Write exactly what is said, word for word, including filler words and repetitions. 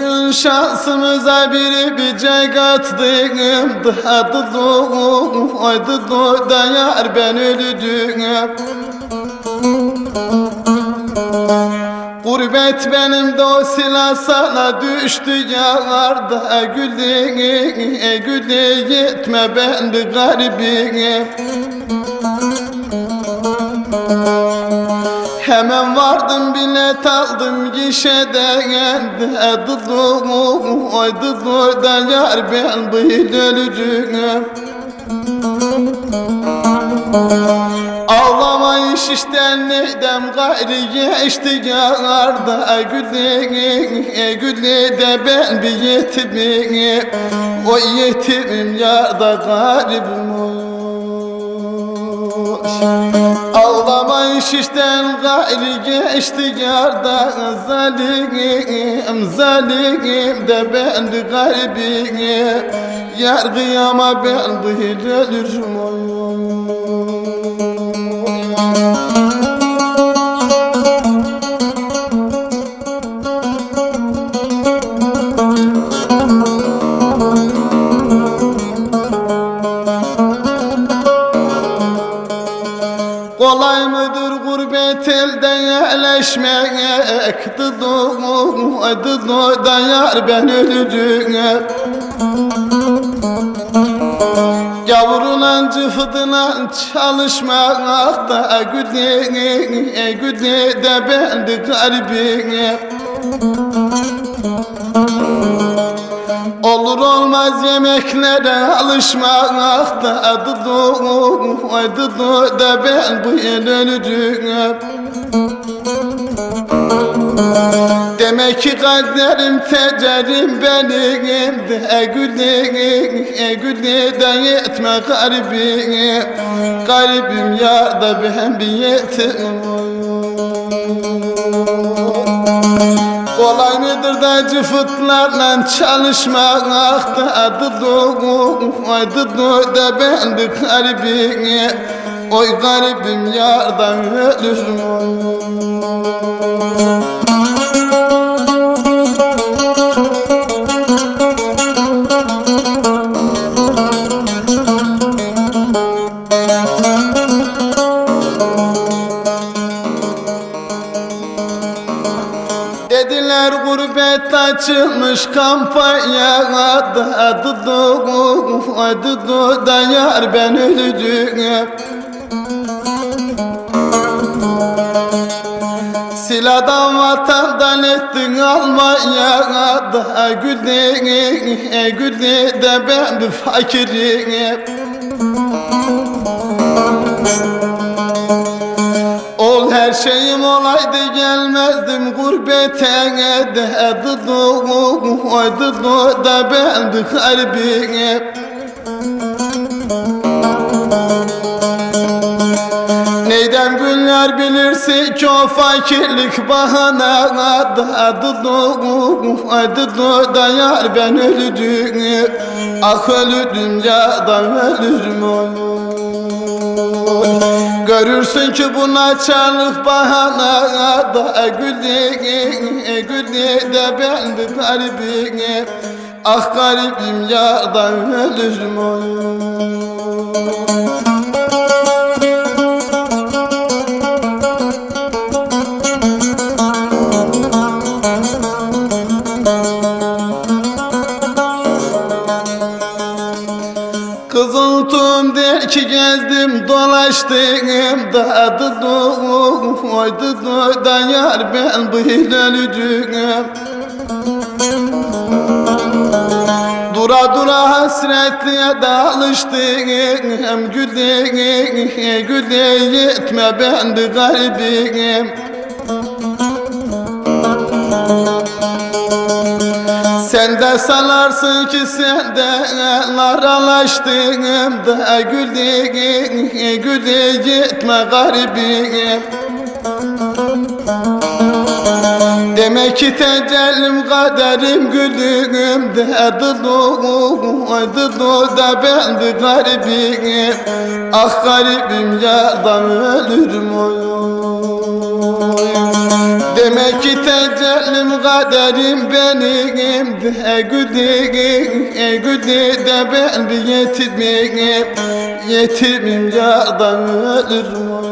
Bugün şansımıza biri bir cay kattım. Dıhadı doğu, oydu doğu da yar ben ölüdüm. Gurbet benim de o silah sana düştü yarda. E güldü, e güldü gitme ben de garibim. Hemen vardım bilet aldım gişeden. E dıdı, oy dıdı da yar ben böyle ölüdüm. Ağlamayın şişten neydem gayri geçti yarda. E güldü, e güldü de ben bir yetimim. O yetimim yarda garibim olmuş. Ağlamayın şişten gayri geçti yarda. Zalim, zalim de ben de garibim. Yar kıyama ben böyle ölürüm oy. Kolay mıdır gurbet elde yerleşmek? Dıdı, dıdı da yar ben ölüdüm. Yavrulan cıfıdılan çalışmak da güldü, güldü de ben de garibim. Olur olmaz yemeklere alışmak da dıdı, dıdı da ben bu yıl ölüdüm. Demek ki kaderim tecerim benim de. E güldü, e güldü de yetme garibim. Garibim yar da ben bir yetim. Kolay mıdır da cıfıtlarla çalışmak da dıdı, dıdı da ben de garibim. Oy garibim yardan ölürüm oy. Dediler gurbet açılmış kampanya da dıdı, dıdı da yar ben ölüdüm. Silahdan vatandan ettin Almanya da güldü, güldü de ben bir fakirim. Ol her şeyim olaydı gelmezdim gurbete de dıdı, dıdı da ben de garibim. Neydem günler bilirsin ki o fakirlik bahana da dıdı, dıdı da yar ben ölüdüm. Ah ölüdüm ya da ölürüm oy. Görürsün ki bu naçarlık bahana da güldü, güldü de ben de garibim. Ah garibim ya da ölürüm oy. Kızıltım der ki gezdim dolaştım da dıdı, oy dıdı da yar ben böyle ölüdüm. Dura dura hasretliğe dalıştım. Güldü, güldü yetme ben de garibim. Sen de sanarsın ki sen de laralaştın da güldü, güldü gitme garibim. Demek ki tecellim kaderim güldüm de dıdı, dıdı da ben de garibim. Ah garibim yardan ölürüm oy. Demek ki tecellim kaderim benimdi. Ey güldü, ey güldü de ben bir yetimim. Yetimim yardan ölürüm.